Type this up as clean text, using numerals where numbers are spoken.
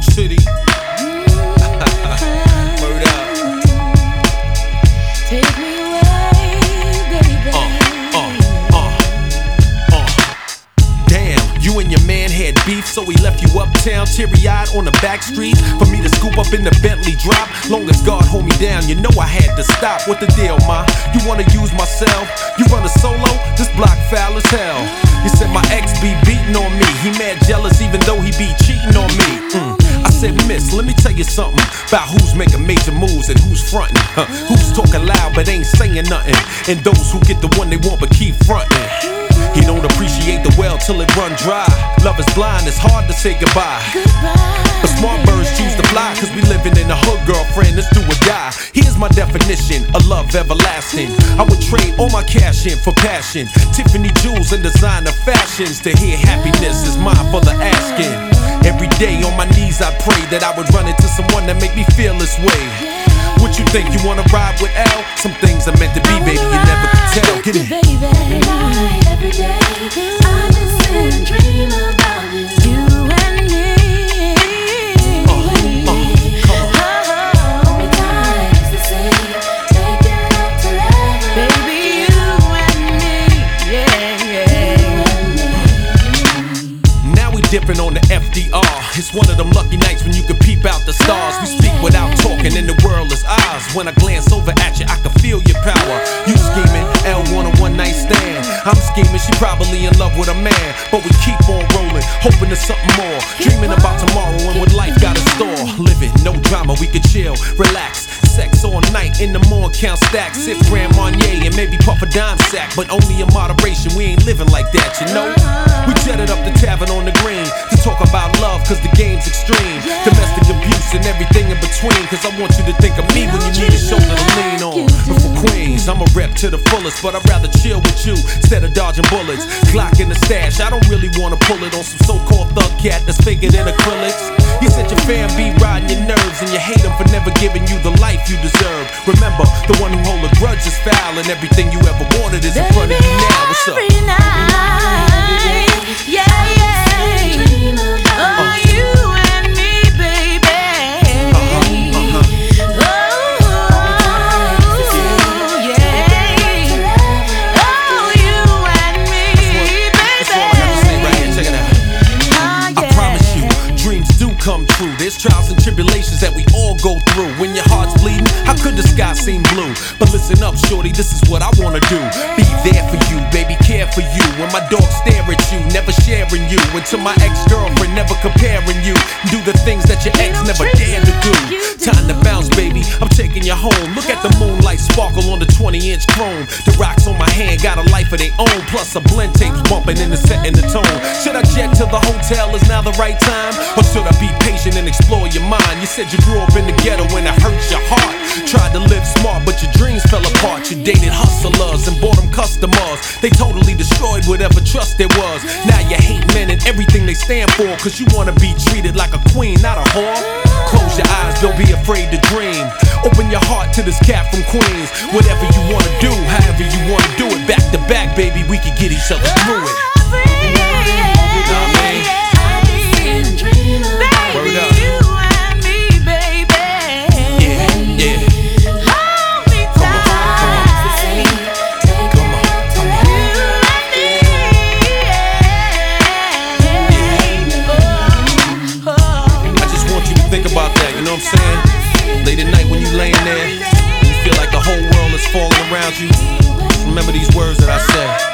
York City. Word up. Take me away, baby. Damn, you and your man had beef, so he left you uptown, teary-eyed on the back street. For me to scoop up in the Bentley drop, long as God hold me down, you know I had to stop. What the deal, ma? You wanna use myself? You run a solo? This block foul as hell. You said my ex be beating on me. He mad jealous even though he be cheating on me. I said, miss, let me tell you something about who's making major moves and who's frontin'. Who's talking loud but ain't saying nothing, and those who get the one they want but keep frontin'. He don't appreciate the well till it run dry. Love is blind, it's hard to say goodbye. But smart birds choose to fly, cause we living in the hood, girlfriend, let's do or die. Here's my definition of love everlasting. I would trade all my cash in for passion, Tiffany jewels and designer fashions. To hear happiness is mine for the asking. Every day on my knees I pray that I would run into someone that make me feel this way. What you think, you wanna ride with L? Some things are meant to be, baby, you never can tell. Get it. Every night, every day, I just sit and dream about you. You and me. Hold me tight, ecstasy, making love till heaven. Baby, you and me, yeah. Now we dipping on the FDR. It's one of them lucky nights when you can peep out the stars. We speak without talking and the world is ours. When I glance over at you, I can feel your power. You scheming, L want a one night stand. I'm scheming, she probably in love with a man. But we keep on rolling, hoping there's something more. Dreaming about tomorrow and what life got in store. Living, no drama, we could chill, relax. Sex all night, in the morning count stacks. Sip Grand Marnier and maybe puff a dime sack. But only in moderation, we ain't living like that, you know. We jetted up the tavern on the green to talk about love, cause the game's extreme. Domestic abuse and everything in between. Cause I want you to think of me when you need a shoulder to lean on. But for Queens, I'm a rep to the fullest, but I'd rather chill with you instead of dodging bullets. Glock in the stash, I don't really wanna pull it on some so-called thug cat that's faker than acrylics. You said your fan be riding your nerves, and you hate him for never giving you the life you deserve. Remember, the one who hold a grudge is foul, and everything you ever wanted is in front of you now. What's up? Every night, yeah. Oh, you and me, baby. Come true. There's trials and tribulations that we all go through. When your heart's bleeding, how could the sky seem blue? But listen up, shorty, this is what I wanna do. Be there for you, baby, care for you. When my dogs stare at you, never sharing you. And to my ex-girlfriend, never comparing you. Do the things that your ex never dared to do. Time to bounce, baby, I'm taking you home. Look at the moonlight sparkle on the 20-inch chrome. The rocks on my hand got a life of their own. Plus a blend tapes bumping in the set and the tone. Should I jet to the hotel, is now the right time? Or should I be patient and explore your mind? You said you grew up in the ghetto and it hurts your heart. Tried to live smart but your dreams fell apart. You dated hustlers and bought them customers. They totally destroyed whatever trust there was. Now you hate men and everything they stand for, cause you wanna be treated like a queen, not a whore. Close your eyes, don't be afraid to dream. Open your heart to this cat from Queens. Whatever you wanna do, however you wanna do it. Back to back, baby, we can get each other through it. Baby, you and me, baby. Yeah. Hold me tight. Come on. I just want you to think about that, you know what I'm saying? Late at night when you laying there, you feel like the whole world is falling around you. Remember these words that I said.